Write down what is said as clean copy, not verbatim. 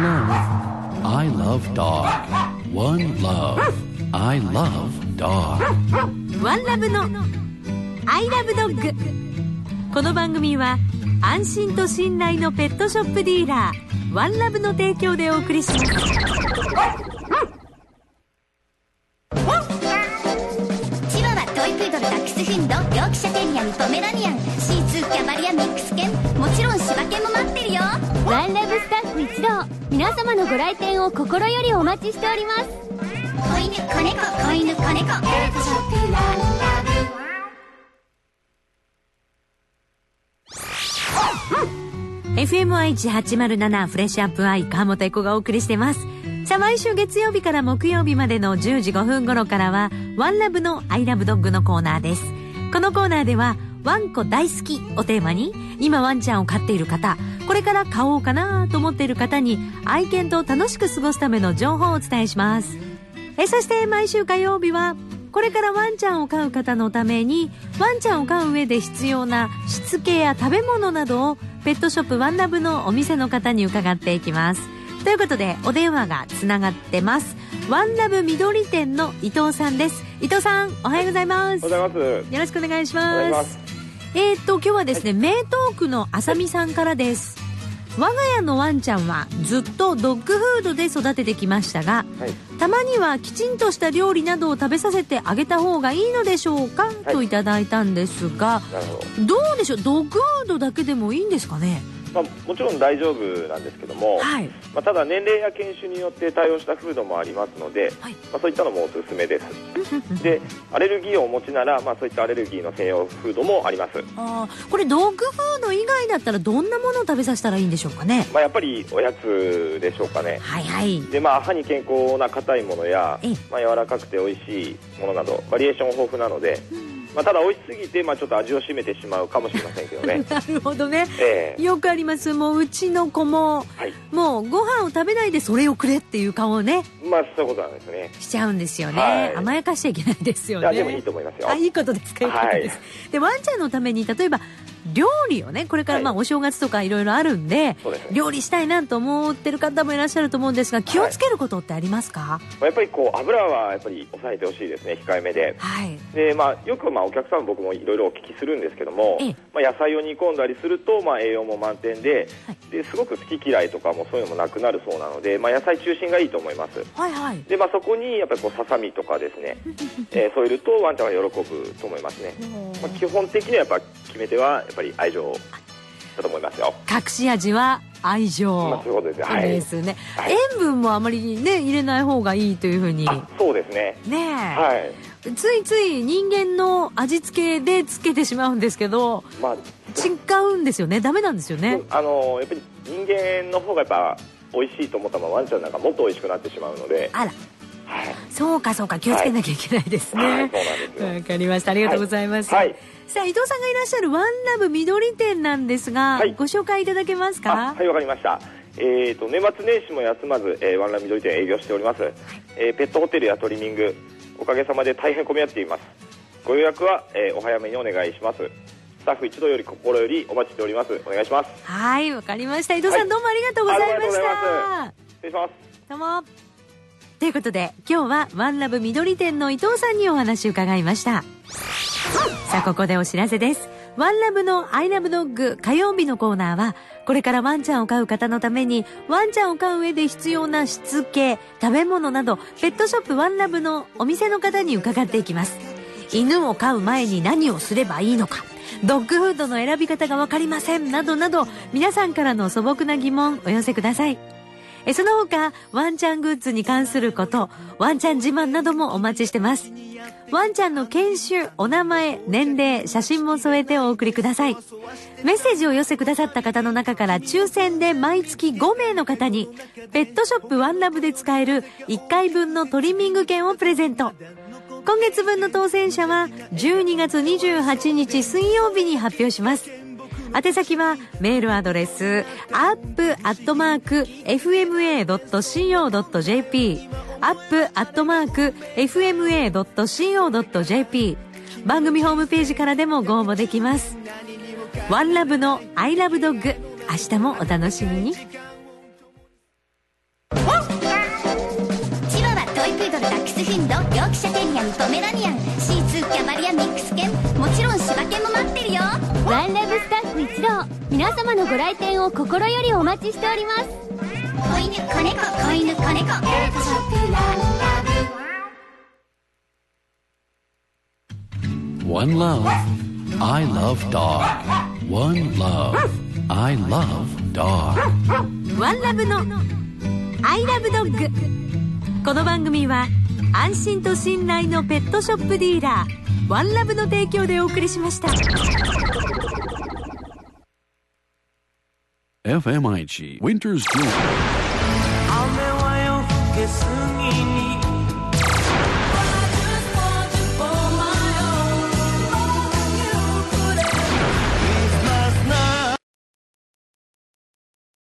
love. I love dog. One love. I love dog. ワンラブの I love dog。 この番組は安心と信頼のペットショップディーラーワンラブの提供でお送りします。 チワワ、トイプードル、ダックスフンド、ヨークシャテリアン、ポメラニアン、シーツー、キャバリア、ミックス犬、もちろん柴犬も待ってるよ。 ワンラブスタッフ一同、皆様のご来店を心よりお待ちしております。 子犬、子猫、子犬、子猫、ペットショップワンラブ。 FMI1807 フレッシュアップアイ川本エコがお送りしてます。さあ、毎週月曜日から木曜日までの10時5分頃からはワンラブのアイラブドッグのコーナーです。このコーナーではワンコ大好きをテーマに、今ワンちゃんを飼っている方、これから飼おうかなと思っている方に愛犬と楽しく過ごすための情報をお伝えします。そして毎週火曜日はこれからワンちゃんを飼う方のためにワンちゃんを飼う上で必要なしつけや食べ物などをペットショップワンラブのお店の方に伺っていきます。ということでお電話がつながってます。ワンラブ緑店の伊藤さんです。伊藤さん、おはようございます。 おはようございます。 よろしくお願いします。 お願いします。 今日はですね、名東区のあさみさんからです。我が家のワンちゃんはずっとドッグフードで育ててきましたが、たまにはきちんとした料理などを食べさせてあげた方がいいのでしょうか、といただいたんですが、どうでしょう、ドッグフードだけでもいいんですかね。 もちろん大丈夫なんですけども、ただ年齢や犬種によって対応したフードもありますので、そういったのもおすすめですで、アレルギーをお持ちなら、そういったアレルギーの専用フードもあります。 これドッグフード以外だったらどんなものを食べさせたらいいんでしょうかね。 やっぱりおやつでしょうかね。で、歯に健康な硬いものや、柔らかくて美味しいものなどバリエーション豊富なので、ただ美味しすぎて、ちょっと味を占めてしまうかもしれませんけどねなるほどね、よくあります。もううちの子も、もうご飯を食べないでそれをくれっていう顔をね、 そういうことなんですね。 しちゃうんですよね、甘やかしちゃいけないですよね。 でもいいと思いますよ。 いいことですか。いいことです、でワンちゃんのために例えば料理をね、これからお正月とかいろいろあるんで、料理したいなと思ってる方もいらっしゃると思うんですが、気をつけることってありますか。 やっぱり油はやっぱり抑えてほしいですね。控えめで、で、よくお客さん僕もいろいろお聞きするんですけども、野菜を煮込んだりすると、栄養も満点で、ですごく好き嫌いとかもそういうのもなくなるそうなので、野菜中心がいいと思います。で、そこにやっぱりささみとかですね添えるとワンちゃんは喜ぶと思いますね。基本的にはやっぱ決め手はやっぱり愛情だと思いますよ。 隠し味は愛情、 そういうことですね。 塩分もあまりね入れない方がいいというふうに。そうですね。ついつい人間の味付けでつけてしまうんですけど、違うんですよね。ダメなんですよね。やっぱり人間の方がやっぱ美味しいと思ったらワンちゃんなんかもっと美味しくなってしまうので。そうか気をつけなきゃいけないですね。わかりました。ありがとうございます。さあ、伊藤さんがいらっしゃるワンラブ緑店なんですが、ご紹介いただけますか。 わかりました。年末年始も休まず、ワンラブ緑店営業しております。ペットホテルやトリミング、おかげさまで大変混み合っています。ご予約は、お早めにお願いします。スタッフ一同より心よりお待ちしております。お願いします。 わかりました。伊藤さん、どうもありがとうございました。 失礼します。 どうも。ということで今日はワンラブ緑店の伊藤さんにお話を伺いました。さあ、ここでお知らせです。ワンラブのアイラブドッグ火曜日のコーナーは、これからワンちゃんを飼う方のためにワンちゃんを飼う上で必要なしつけ、食べ物などペットショップワンラブのお店の方に伺っていきます。犬を飼う前に何をすればいいのか、ドッグフードの選び方が分かりませんなどなど、皆さんからの素朴な疑問お寄せください。その他ワンちゃんグッズに関すること、ワンちゃん自慢などもお待ちしてます。ワンちゃんの犬種、お名前、年齢、写真も添えてお送りください。メッセージを寄せくださった方の中から抽選で毎月5名の方にペットショップワンラブで使える1回分のトリミング券をプレゼント。今月分の当選者は12月28日水曜日に発表します。宛先はメールアドレス up@fma.co.jp up@fma.co.jp 番組ホームページからでもご応募できます。ワンラブのアイラブドッグ、明日もお楽しみに。 スフィンド、ヨークシャテリアン、ポメラニアン、シーツー、キャバリア、ミックス犬、もちろん柴犬も待ってるよ。 ワンラブスタッフ一同、皆様のご来店を心よりお待ちしております。 子犬子猫、子犬子猫、ペットショップワンラブ。One love, I love dog. One love, I love dog. ワンラブのアイラブドッグ。この番組は安心と信頼のペットショップディーラーワンラブの提供でお送りしました。 FMIG Winter's Joy。 雨は夜更け過ぎに